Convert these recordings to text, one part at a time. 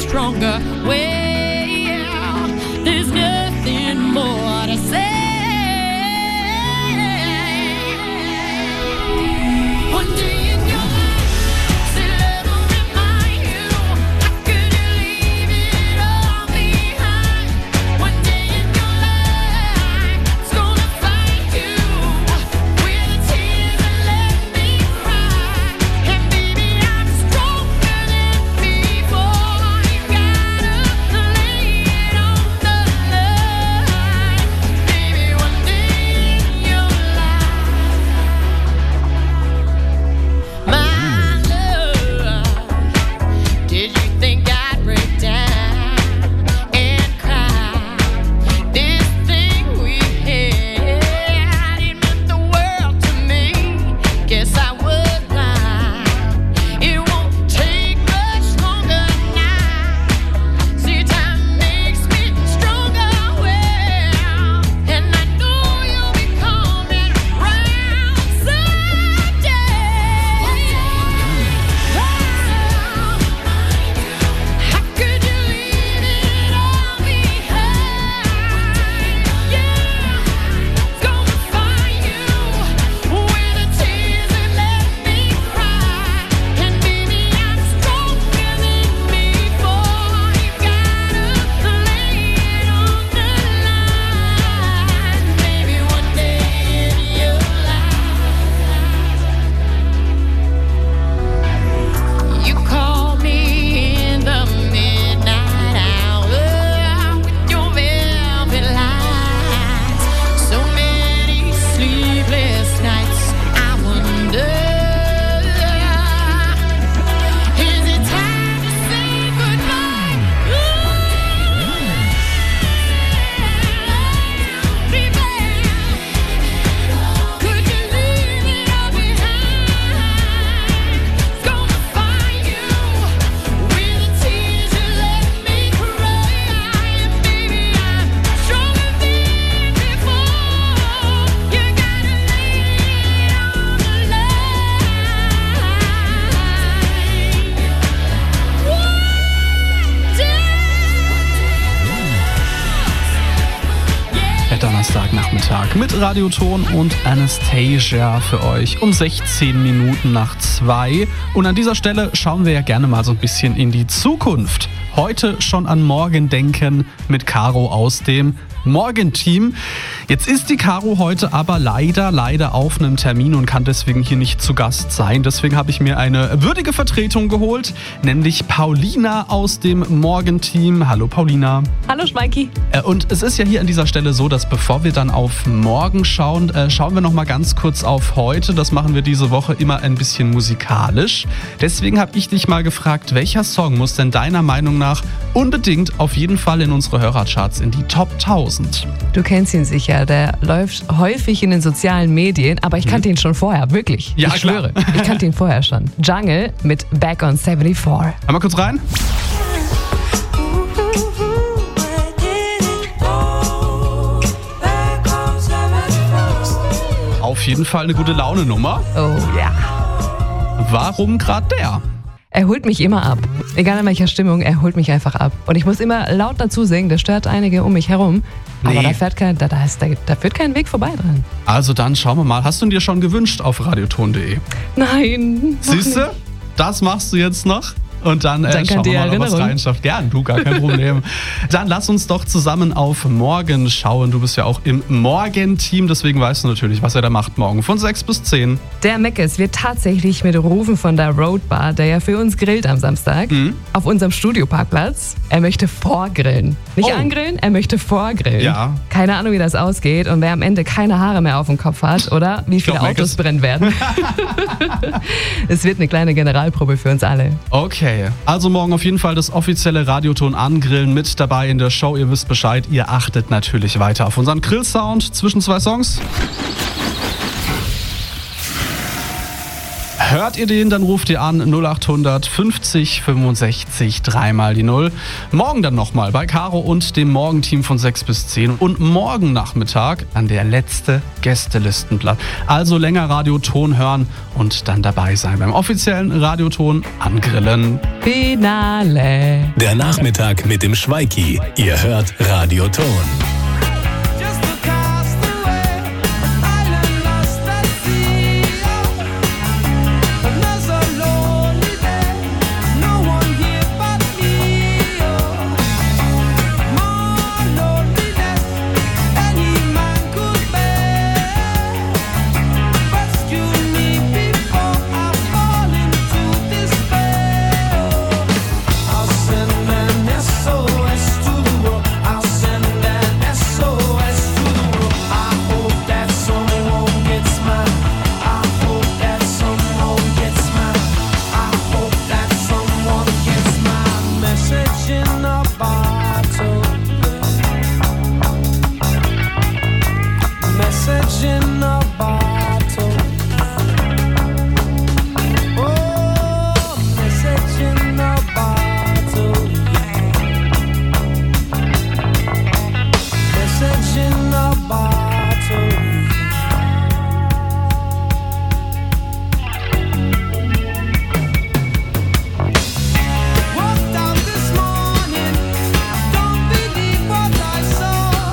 stronger. Well, there's nothing more to say. One day in your life, say love will remind you. How could you leave it all behind? One day in your life, it's gonna find you with the tears that let me cry. And baby, I'm stronger than before. You gotta lay it on the line. Baby, one day in your life, my love, did you think I'd break down and cry? This thing we had, it meant the world to me. Guess I was blind. It won't take much longer now. See, time makes me stronger, well, and I know you'll be coming round someday. How could you leave it all behind? Yeah, it's gonna find you with the tears that let me cry. And baby, I'm stronger than before. You gotta lay it on the line. Maybe one day in your life, you call me in the midnight hour with your velvet lights. So many sleepless nights. I wonder, is it time to say goodbye? Baby, could you leave it all behind? It's gonna find you with the tears you let me cry. And baby, I'm stronger than before. You gotta lay it on the Der Donnerstagnachmittag mit Radioton und Anastasia für euch um 16 Minuten nach 2. Und an dieser Stelle schauen wir ja gerne mal so ein bisschen in die Zukunft. Heute schon an morgen denken mit Caro aus dem Morgenteam. Jetzt ist die Caro heute aber leider auf einem Termin und kann deswegen hier nicht zu Gast sein. Deswegen habe ich mir eine würdige Vertretung geholt, nämlich Paulina aus dem Morgenteam. Hallo Paulina. Hallo Schmeiki. Und es ist ja hier an dieser Stelle so, dass bevor wir dann auf morgen schauen, schauen wir noch mal ganz kurz auf heute. Das machen wir diese Woche immer ein bisschen musikalisch. Deswegen habe ich dich mal gefragt, welcher Song muss denn deiner Meinung nach unbedingt auf jeden Fall in unsere Hörercharts in die Top 1000? Du kennst ihn sicher, der läuft häufig in den sozialen Medien, aber ich kannte ihn schon vorher, wirklich. Ja, ich schwöre, ich kannte ihn vorher schon. Jungle mit Back on 74. Hör mal kurz rein. Auf jeden Fall eine gute Laune-Nummer. Oh ja. Warum gerade der? Er holt mich immer ab. Egal in welcher Stimmung, er holt mich einfach ab. Und ich muss immer laut dazu singen, das stört einige um mich herum. Aber Nee. da führt kein Weg vorbei dran. Also dann schauen wir mal. Hast du ihn dir schon gewünscht auf radioton.de? Nein. Siehst du? Das machst du jetzt noch. Und dann Danke schauen an die wir mal, was Erinnerung. reinschafft. Gern, du, gar kein Problem. Dann lass uns doch zusammen auf morgen schauen. Du bist ja auch im Morgenteam, deswegen weißt du natürlich, was er da macht morgen von 6 bis 10. Der Meckes wird tatsächlich mit Rufen von der Road Bar, der ja für uns grillt am Samstag, auf unserem Studioparkplatz. Er möchte vorgrillen. Nicht Oh. angrillen, er möchte vorgrillen. Ja. Keine Ahnung, wie das ausgeht und wer am Ende keine Haare mehr auf dem Kopf hat oder wie viele glaub, Autos Meckes. brennen werden. Es wird eine kleine Generalprobe für uns alle. Okay, also morgen auf jeden Fall das offizielle Radioton Angrillen mit dabei in der Show. Ihr wisst Bescheid, ihr achtet natürlich weiter auf unseren Grillsound zwischen zwei Songs. Hört ihr den, dann ruft ihr an 0800 50 65 3 die 0. Morgen dann nochmal bei Caro und dem Morgenteam von 6 bis 10. Und morgen Nachmittag dann der letzte Gästelistenblatt. Also länger Radioton hören und dann dabei sein beim offiziellen Radioton Angrillen. Finale. Der Nachmittag mit dem Schweiki. Ihr hört Radioton. Just a cast away, island lost at sea. And there's a lonely day, no one here but me. More loneliness any man could bear. Rescue me before I fall into despair. I'll send an SOS to the world. I'll send an SOS to the world. I hope that someone gets mine. I hope that someone gets mine. I hope that someone gets my message in a bottle. Message in a bottle. Oh, message in a bottle. Message in a bottle. Walked out this morning, don't believe what I saw.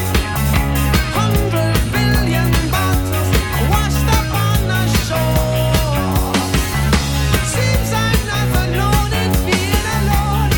100 billion bottles washed up on the shore. Seems I'm not alone in being alone.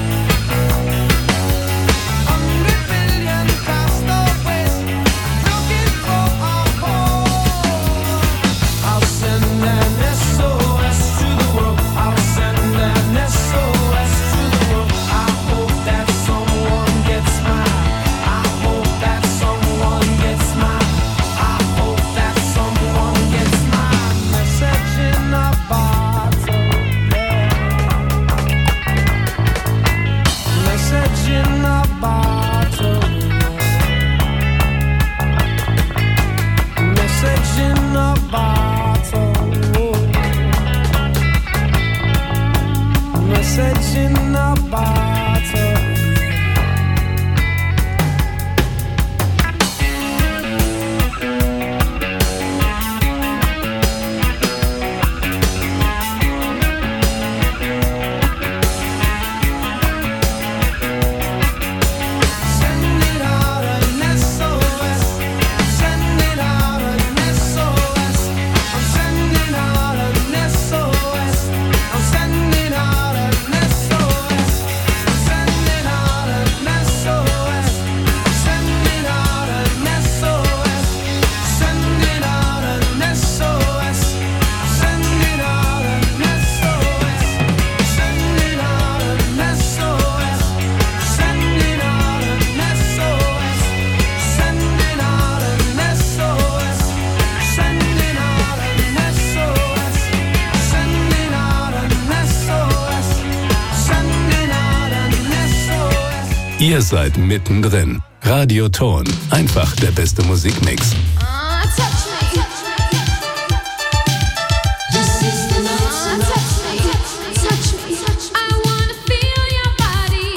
100 billion castaways looking for a home. I'll send an SOS to the world. I'll send an SOS to the world. I hope that someone gets mine. I hope that someone gets mine. I hope that someone gets my message in a bottle. Message in a bottle. Message in a bottle. Message in a bottle. Send it out an SOS. Send it out an SOS. I'm sending out an SOS. I'm sending out an SOS. Sending out an SOS. Sending out an SOS. Sending out an SOS. Sending out an SOS. Sending out an SOS. Sending out an SOS. Sending out an SOS. Sending out an SOS. Sending out an SOS. Sending out an SOS. Ihr seid mittendrin. Radioton. Einfach der beste Musikmix. Touch me. This is the night. Touch me. Touch me. I wanna feel your body.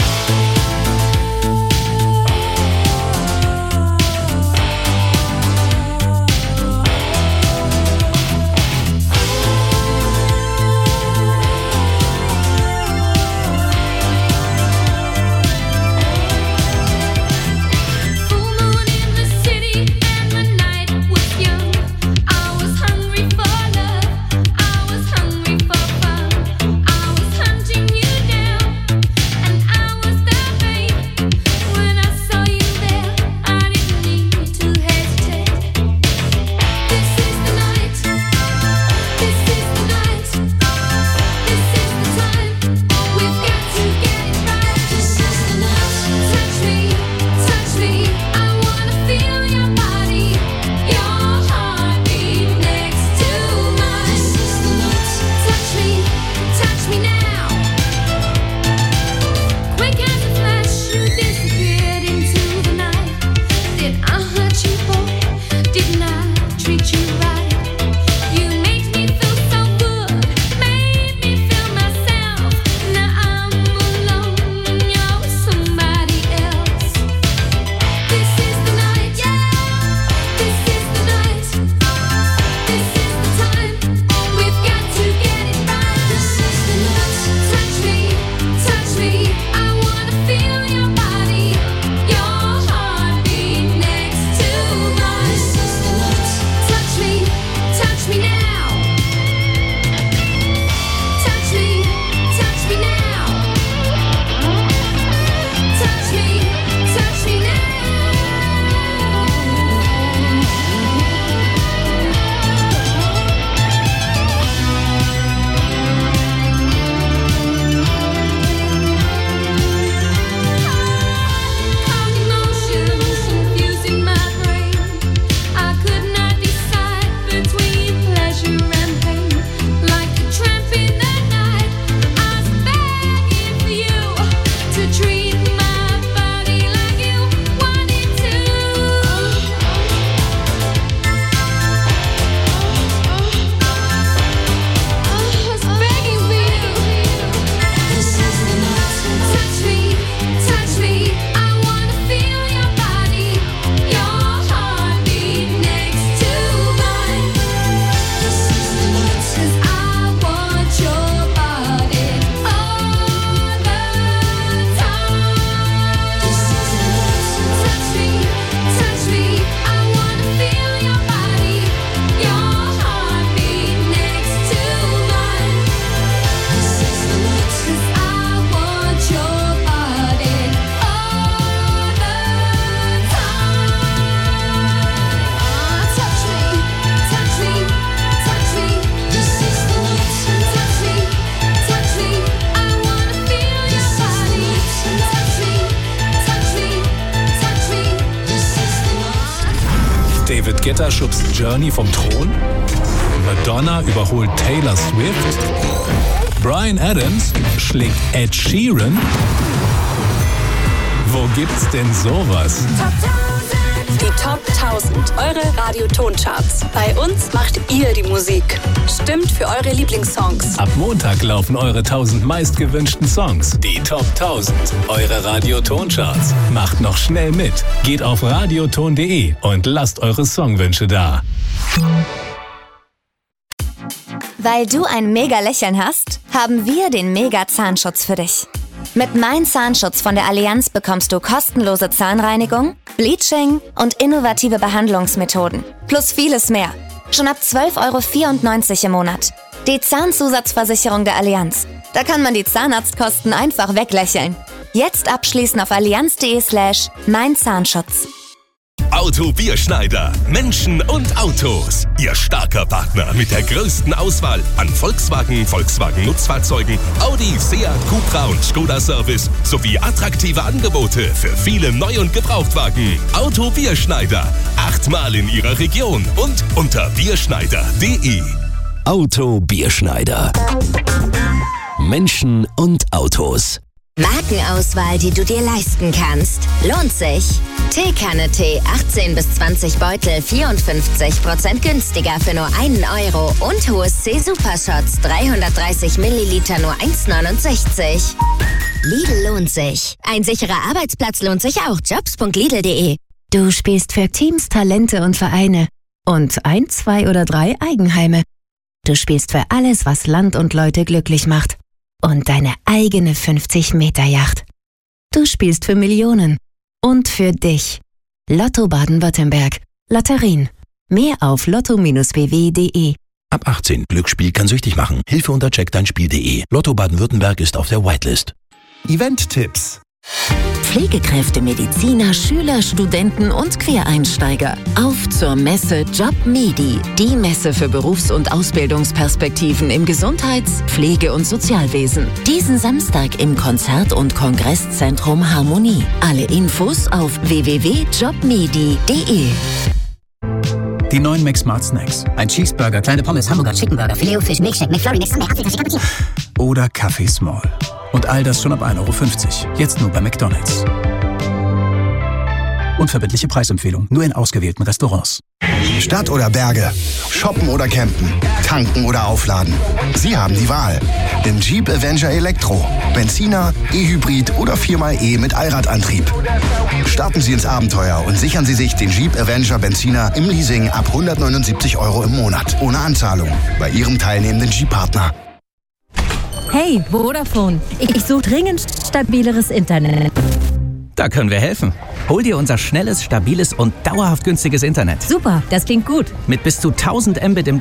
Full moon in the city and the night David Guetta schubst Journey vom Thron? Madonna überholt Taylor Swift? Bryan Adams schlägt Ed Sheeran? Wo gibt's denn sowas? Die Top 1000, eure Radioton-Charts. Bei uns macht ihr die Musik. Stimmt für eure Lieblingssongs. Ab Montag laufen eure 1000 meistgewünschten Songs. Die Top 1000, eure Radioton-Charts. Macht noch schnell mit. Geht auf radioton.de und lasst eure Songwünsche da. Weil du ein Mega-Lächeln hast, haben wir den Mega-Zahnschutz für dich. Mit Mein Zahnschutz von der Allianz bekommst du kostenlose Zahnreinigung, Bleaching und innovative Behandlungsmethoden. Plus vieles mehr. Schon ab 12,94 € im Monat. Die Zahnzusatzversicherung der Allianz. Da kann man die Zahnarztkosten einfach weglächeln. Jetzt abschließen auf allianz.de/meinzahnschutz. Auto Bierschneider. Menschen und Autos. Ihr starker Partner mit der größten Auswahl an Volkswagen, Volkswagen-Nutzfahrzeugen, Audi, Seat, Cupra und Skoda Service sowie attraktive Angebote für viele Neu- und Gebrauchtwagen. Auto Bierschneider. 8-mal in ihrer Region und unter bierschneider.de. Auto Bierschneider. Menschen und Autos. Markenauswahl, die du dir leisten kannst. Lohnt sich. Teekanne Tee, 18 bis 20 Beutel, 54% günstiger für nur 1 € und HSC Supershots, 330 Milliliter, nur 1,69 €. Lidl lohnt sich. Ein sicherer Arbeitsplatz lohnt sich auch. Jobs.lidl.de. Du spielst für Teams, Talente und Vereine. Und 1, 2 oder 3 Eigenheime. Du spielst für alles, was Land und Leute glücklich macht. Und deine eigene 50-Meter-Yacht. Du spielst für Millionen. Und für dich. Lotto Baden-Württemberg. Lotterien. Mehr auf lotto-bw.de. Ab 18. Glücksspiel kann süchtig machen. Hilfe unter checkdeinspiel.de. Lotto Baden-Württemberg ist auf der Whitelist. Event-Tipps. Pflegekräfte, Mediziner, Schüler, Studenten und Quereinsteiger. Auf zur Messe JobMedi, die Messe für Berufs- und Ausbildungsperspektiven im Gesundheits-, Pflege- und Sozialwesen. Diesen Samstag im Konzert- und Kongresszentrum Harmonie. Alle Infos auf www.jobmedi.de. Die neuen McSmart Snacks. Ein Cheeseburger, kleine Pommes, Hamburger, Chickenburger, Filet-O-Fish, Milkshake, McFlurry, Cappuccino. Oder Kaffee Small. Und all das schon ab 1,50 €. Jetzt nur bei McDonald's. Unverbindliche Preisempfehlung. Nur in ausgewählten Restaurants. Stadt oder Berge, shoppen oder campen, tanken oder aufladen. Sie haben die Wahl. Im Jeep Avenger Elektro. Benziner, E-Hybrid oder 4xe mit Allradantrieb. Starten Sie ins Abenteuer und sichern Sie sich den Jeep Avenger Benziner im Leasing ab 179 € im Monat. Ohne Anzahlung. Bei Ihrem teilnehmenden Jeep-Partner. Hey, Vodafone. Ich suche dringend stabileres Internet. Da können wir helfen. Hol dir unser schnelles, stabiles und dauerhaft günstiges Internet. Super, das klingt gut. Mit bis zu 1000 Mbit im